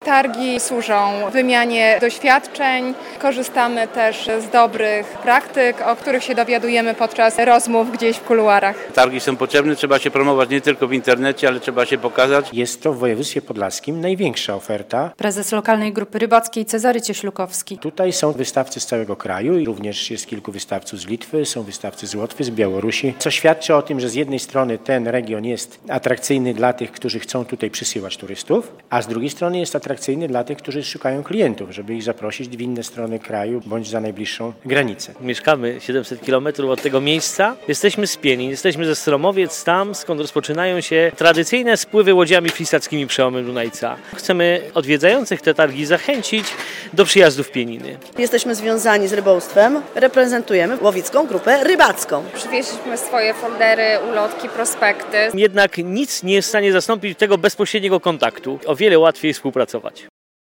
Targi służą wymianie doświadczeń, korzystamy też z dobrych praktyk, o których się dowiadujemy podczas rozmów gdzieś w kuluarach. Targi są potrzebne, trzeba się promować nie tylko w internecie, ale trzeba się pokazać. Jest to w województwie podlaskim największa oferta. Prezes lokalnej grupy rybackiej Cezary Cieślukowski. Tutaj są wystawcy z całego kraju i również jest kilku wystawców z Litwy, są wystawcy z Łotwy, z Białorusi, co świadczy o tym, że z jednej strony ten region jest atrakcyjny dla tych, którzy chcą tutaj przysyłać turystów, a z drugiej strony jest atrakcyjny dla tych, którzy szukają klientów, żeby ich zaprosić w inne strony kraju bądź za najbliższą granicę. Mieszkamy 700 km od tego miejsca. Jesteśmy z Pienin, jesteśmy ze Stromowiec, tam skąd rozpoczynają się tradycyjne spływy łodziami frisackimi przełomem Dunajca. Chcemy odwiedzających te targi zachęcić do przyjazdu w Pieniny. Jesteśmy związani z rybołówstwem, reprezentujemy Łowicką Grupę Rybacką. Przywieźliśmy swoje foldery, ulotki, prospekty. Jednak nic nie jest w stanie zastąpić tego bezpośredniego kontaktu. O wiele łatwiej współpracować.